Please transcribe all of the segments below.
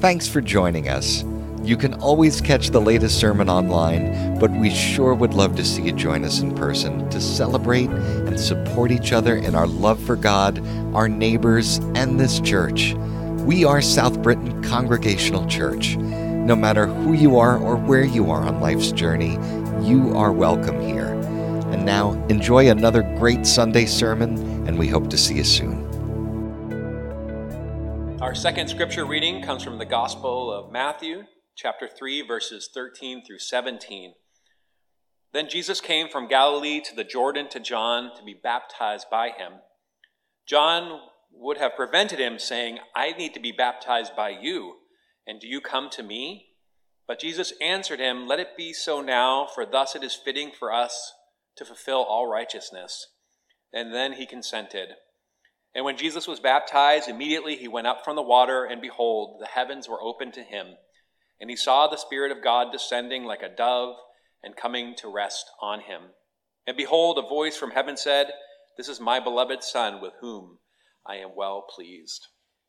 Thanks for joining us. You can always catch the latest sermon online, but we sure would love to see you join us in person to celebrate and support each other in our love for God, our neighbors, and this church. We are South Britain Congregational Church. No matter who you are or where you are on life's journey, you are welcome here. And now, enjoy another great Sunday sermon, and we hope to see you soon. Our second scripture reading comes from the Gospel of Matthew, chapter 3, verses 13 through 17. Then Jesus came from Galilee to the Jordan to John to be baptized by him. John would have prevented him, saying, "I need to be baptized by you, and do you come to me?" But Jesus answered him, "Let it be so now, for thus it is fitting for us to fulfill all righteousness." And then he consented. And when Jesus was baptized, immediately he went up from the water, and behold, the heavens were opened to him. And he saw the Spirit of God descending like a dove and coming to rest on him. And behold, a voice from heaven said, "This is my beloved Son, with whom I am well pleased."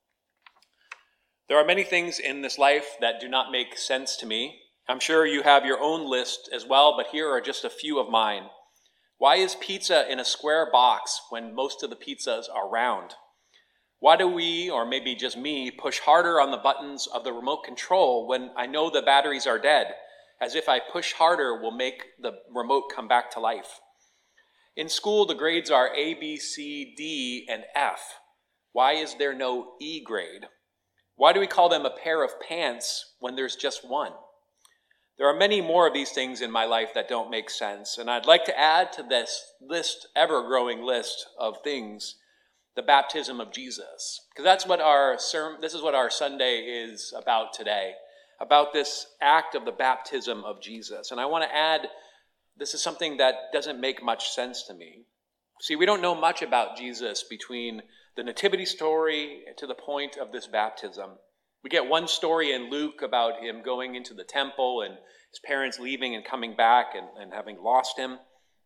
There are many things in this life that do not make sense to me. I'm sure you have your own list as well, but here are just a few of mine. Why is pizza in a square box when most of the pizzas are round? Why do we, or maybe just me, push harder on the buttons of the remote control when I know the batteries are dead, as if I push harder will make the remote come back to life? In school, the grades are A, B, C, D, and F. Why is there no E grade? Why do we call them a pair of pants when there's just one? There are many more of these things in my life that don't make sense, and I'd like to add to this list, ever-growing list of things, the baptism of Jesus, because this is what our Sunday is about today, about this act of the baptism of Jesus. And I want to add, this is something that doesn't make much sense to me. See, we don't know much about Jesus between the nativity story to the point of this baptism. We get one story in Luke about him going into the temple and his parents leaving and coming back and having lost him.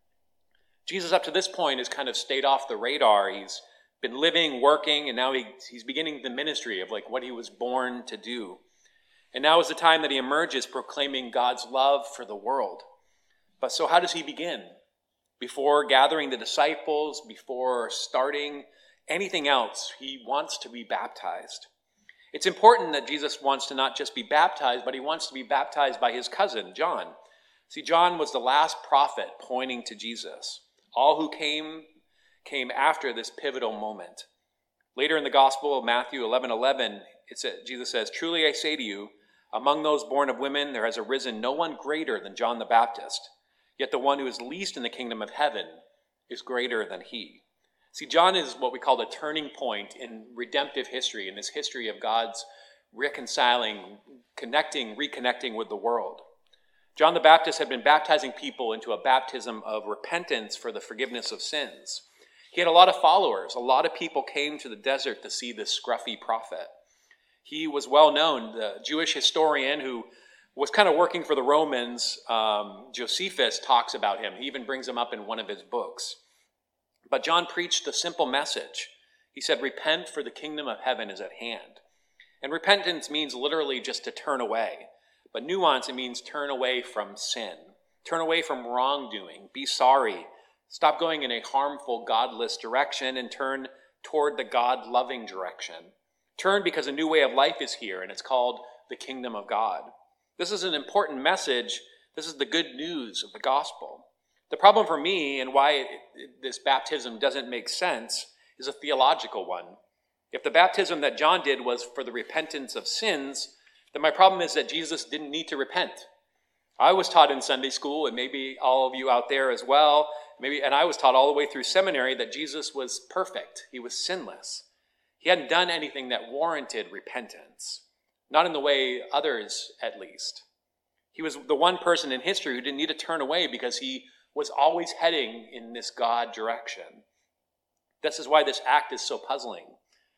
Jesus, up to this point, has kind of stayed off the radar. He's been living, working, and now he's beginning the ministry of like what he was born to do. And now is the time that he emerges proclaiming God's love for the world. But so how does he begin? Before gathering the disciples, before starting anything else, he wants to be baptized. It's important that Jesus wants to not just be baptized, but he wants to be baptized by his cousin, John. See, John was the last prophet pointing to Jesus. All who came after this pivotal moment. Later in the Gospel of Matthew 11:11, Jesus says, "Truly I say to you, among those born of women, there has arisen no one greater than John the Baptist. Yet the one who is least in the kingdom of heaven is greater than he." See, John is what we call the turning point in redemptive history, in this history of God's reconciling, reconnecting with the world. John the Baptist had been baptizing people into a baptism of repentance for the forgiveness of sins. He had a lot of followers. A lot of people came to the desert to see this scruffy prophet. He was well known. The Jewish historian who was kind of working for the Romans, Josephus, talks about him. He even brings him up in one of his books. But John preached a simple message. He said, "Repent, for the kingdom of heaven is at hand." And repentance means literally just to turn away. But nuance, it means turn away from sin. Turn away from wrongdoing. Be sorry. Stop going in a harmful, godless direction and turn toward the God-loving direction. Turn because a new way of life is here, and it's called the kingdom of God. This is an important message. This is the good news of the gospel. The problem for me and why this baptism doesn't make sense is a theological one. If the baptism that John did was for the repentance of sins, then my problem is that Jesus didn't need to repent. I was taught in Sunday school, and maybe all of you out there as well, and I was taught all the way through seminary that Jesus was perfect. He was sinless. He hadn't done anything that warranted repentance, not in the way others, at least. He was the one person in history who didn't need to turn away because he was always heading in this God direction. This is why this act is so puzzling.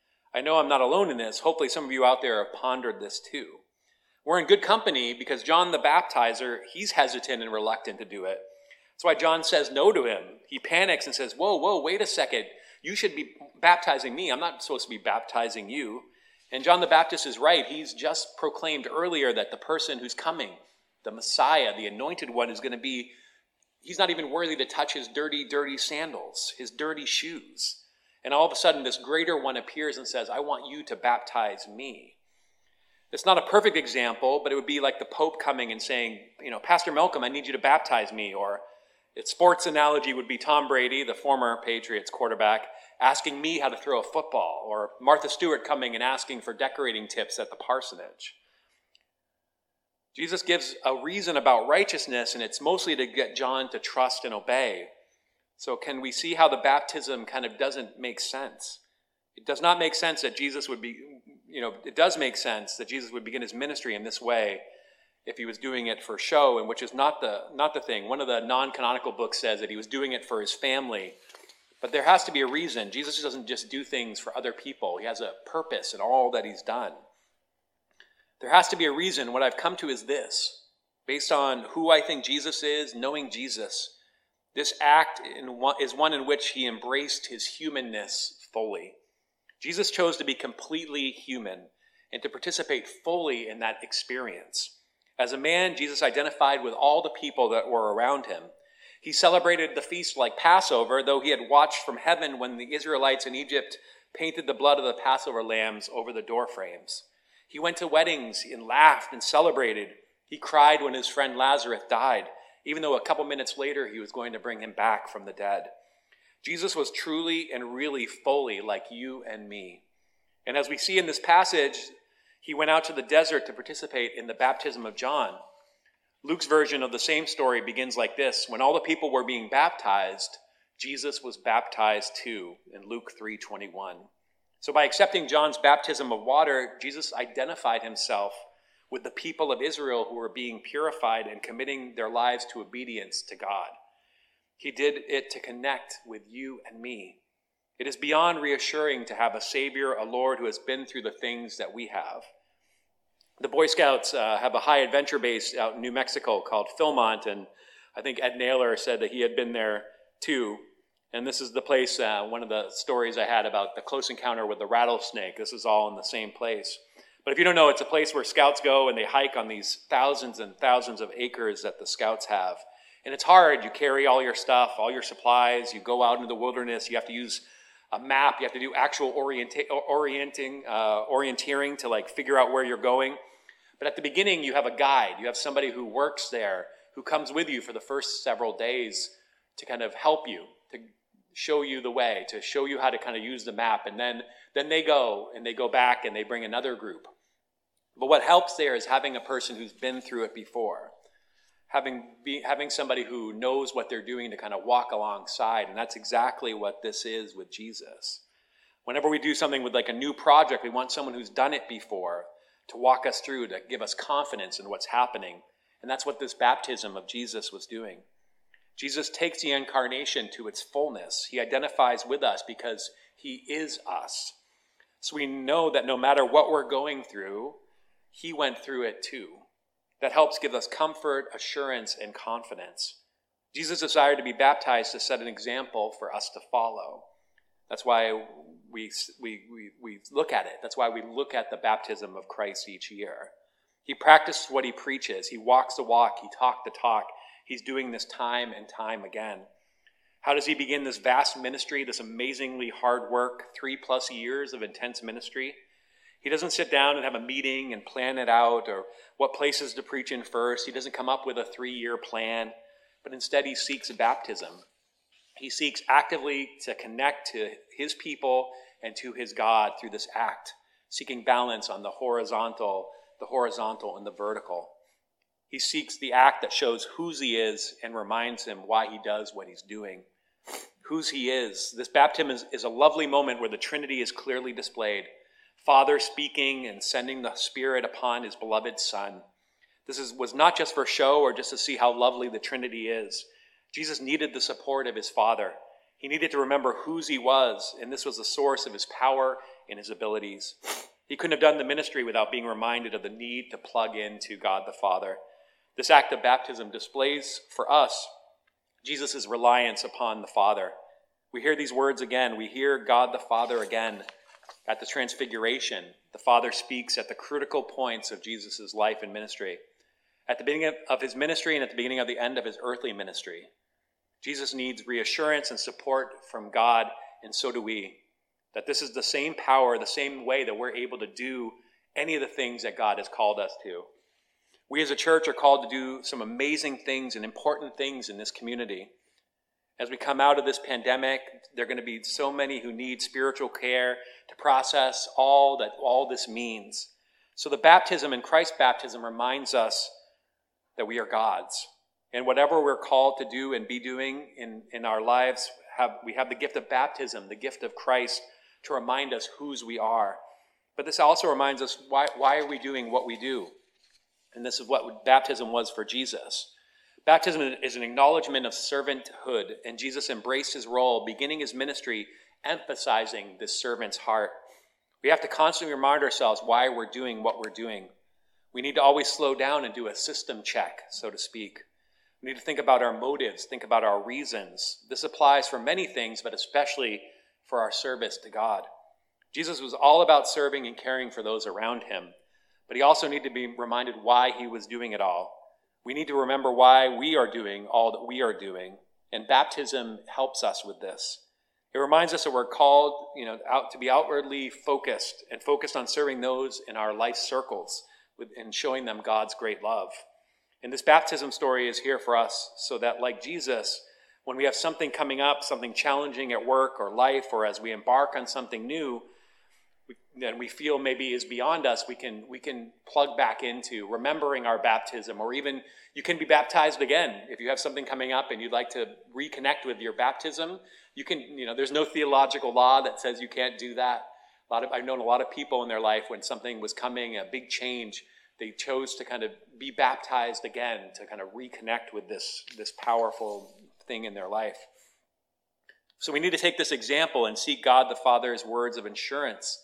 I know I'm not alone in this. Hopefully some of you out there have pondered this too. We're in good company because John the Baptizer, he's hesitant and reluctant to do it. That's why John says no to him. He panics and says, whoa, wait a second. You should be baptizing me. I'm not supposed to be baptizing you. And John the Baptist is right. He's just proclaimed earlier that the person who's coming, the Messiah, the anointed one, is going to be, he's not even worthy to touch his dirty, dirty sandals, his dirty shoes. And all of a sudden, this greater one appears and says, I want you to baptize me. It's not a perfect example, but it would be like the Pope coming and saying, Pastor Malcolm, I need you to baptize me. Or its sports analogy would be Tom Brady, the former Patriots quarterback, asking me how to throw a football. Or Martha Stewart coming and asking for decorating tips at the parsonage. Jesus gives a reason about righteousness, and it's mostly to get John to trust and obey. So can we see how the baptism kind of doesn't make sense? It does not make sense that Jesus would be, it does make sense that Jesus would begin his ministry in this way if he was doing it for show, and which is not the thing. One of the non-canonical books says that he was doing it for his family. But there has to be a reason. Jesus doesn't just do things for other people. He has a purpose in all that he's done. There has to be a reason. What I've come to is this. Based on who I think Jesus is, knowing Jesus, this act is one in which he embraced his humanness fully. Jesus chose to be completely human and to participate fully in that experience. As a man, Jesus identified with all the people that were around him. He celebrated the feast like Passover, though he had watched from heaven when the Israelites in Egypt painted the blood of the Passover lambs over the doorframes. He went to weddings and laughed and celebrated. He cried when his friend Lazarus died, even though a couple minutes later he was going to bring him back from the dead. Jesus was truly and really fully like you and me. And as we see in this passage, he went out to the desert to participate in the baptism of John. Luke's version of the same story begins like this. When all the people were being baptized, Jesus was baptized too, in Luke 3:21. So by accepting John's baptism of water, Jesus identified himself with the people of Israel who were being purified and committing their lives to obedience to God. He did it to connect with you and me. It is beyond reassuring to have a Savior, a Lord who has been through the things that we have. The Boy Scouts have a high adventure base out in New Mexico called Philmont, and I think Ed Naylor said that he had been there too. And this is the place, one of the stories I had about the close encounter with the rattlesnake. This is all in the same place. But if you don't know, it's a place where scouts go and they hike on these thousands and thousands of acres that the scouts have. And it's hard. You carry all your stuff, all your supplies. You go out into the wilderness. You have to use a map. You have to do actual orienteering to figure out where you're going. But at the beginning, you have a guide. You have somebody who works there, who comes with you for the first several days to kind of help you, to show you the way, to show you how to kind of use the map. And then they go back and they bring another group. But what helps there is having a person who's been through it before, having somebody who knows what they're doing to kind of walk alongside. And that's exactly what this is with Jesus. Whenever we do something with a new project, we want someone who's done it before to walk us through, to give us confidence in what's happening. And that's what this baptism of Jesus was doing. Jesus takes the incarnation to its fullness. He identifies with us because he is us. So we know that no matter what we're going through, he went through it too. That helps give us comfort, assurance, and confidence. Jesus desired to be baptized to set an example for us to follow. That's why we look at it. That's why we look at the baptism of Christ each year. He practiced what he preaches. He walks the walk. He talked the talk. He's doing this time and time again. How does he begin this vast ministry, this amazingly hard work, 3+ years of intense ministry? He doesn't sit down and have a meeting and plan it out or what places to preach in first. He doesn't come up with a 3-year plan, but instead he seeks a baptism. He seeks actively to connect to his people and to his God through this act, seeking balance on the horizontal and the vertical. He seeks the act that shows whose he is and reminds him why he does what he's doing. Whose he is. This baptism is a lovely moment where the Trinity is clearly displayed. Father speaking and sending the Spirit upon his beloved Son. This was not just for show or just to see how lovely the Trinity is. Jesus needed the support of his Father. He needed to remember whose he was, and this was the source of his power and his abilities. He couldn't have done the ministry without being reminded of the need to plug into God the Father. This act of baptism displays for us Jesus' reliance upon the Father. We hear these words again. We hear God the Father again. At the Transfiguration, the Father speaks at the critical points of Jesus' life and ministry. At the beginning of his ministry and at the beginning of the end of his earthly ministry. Jesus needs reassurance and support from God, and so do we. That this is the same power, the same way that we're able to do any of the things that God has called us to. We as a church are called to do some amazing things and important things in this community. As we come out of this pandemic, there are going to be so many who need spiritual care to process all this means. So the baptism and Christ's baptism reminds us that we are God's. And whatever we're called to do and be doing in our lives, we have the gift of baptism, the gift of Christ, to remind us whose we are. But this also reminds us why are we doing what we do? And this is what baptism was for Jesus. Baptism is an acknowledgement of servanthood, and Jesus embraced his role, beginning his ministry, emphasizing this servant's heart. We have to constantly remind ourselves why we're doing what we're doing. We need to always slow down and do a system check, so to speak. We need to think about our motives, think about our reasons. This applies for many things, but especially for our service to God. Jesus was all about serving and caring for those around him, but he also needed to be reminded why he was doing it all. We need to remember why we are doing all that we are doing, and baptism helps us with this. It reminds us that we're called, to be outwardly focused and focused on serving those in our life circles and showing them God's great love. And this baptism story is here for us so that, like Jesus, when we have something coming up, something challenging at work or life, or as we embark on something new that we feel maybe is beyond us, we can plug back into remembering our baptism, or even you can be baptized again. If you have something coming up and you'd like to reconnect with your baptism, you can, there's no theological law that says you can't do that. I've known a lot of people in their life when something was coming, a big change, they chose to kind of be baptized again to kind of reconnect with this powerful thing in their life. So we need to take this example and seek God the Father's words of assurance,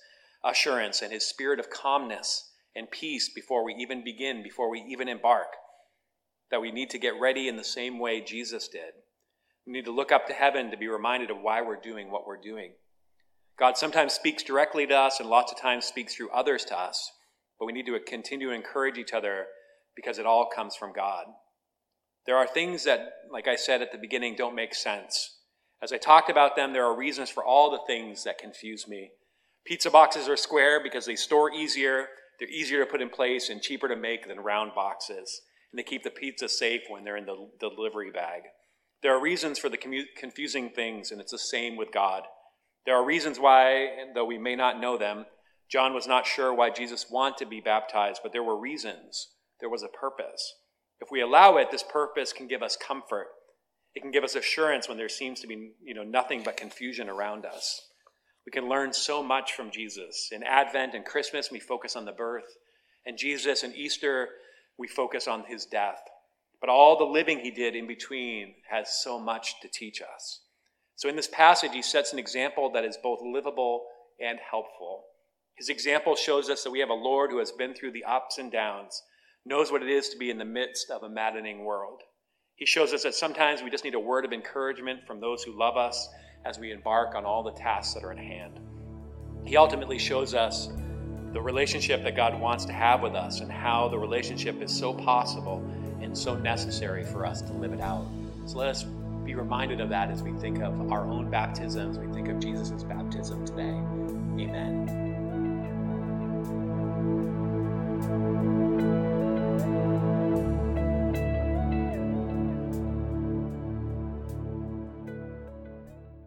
and his spirit of calmness and peace before we even begin, before we even embark. That we need to get ready in the same way Jesus did. We need to look up to heaven to be reminded of why we're doing what we're doing. God sometimes speaks directly to us and lots of times speaks through others to us, but we need to continue to encourage each other because it all comes from God. There are things that, like I said at the beginning, don't make sense. As I talked about them, there are reasons for all the things that confuse me. Pizza boxes are square because they store easier, they're easier to put in place and cheaper to make than round boxes. And they keep the pizza safe when they're in the delivery bag. There are reasons for the confusing things, and it's the same with God. There are reasons why, though we may not know them, John was not sure why Jesus wanted to be baptized, but there were reasons. There was a purpose. If we allow it, this purpose can give us comfort. It can give us assurance when there seems to be, nothing but confusion around us. We can learn so much from Jesus. In Advent and Christmas, we focus on the birth. And Jesus and Easter, we focus on his death. But all the living he did in between has so much to teach us. So in this passage, he sets an example that is both livable and helpful. His example shows us that we have a Lord who has been through the ups and downs, knows what it is to be in the midst of a maddening world. He shows us that sometimes we just need a word of encouragement from those who love us as we embark on all the tasks that are at hand. He ultimately shows us the relationship that God wants to have with us and how the relationship is so possible and so necessary for us to live it out. So let us be reminded of that as we think of our own baptisms, we think of Jesus' baptism today. Amen.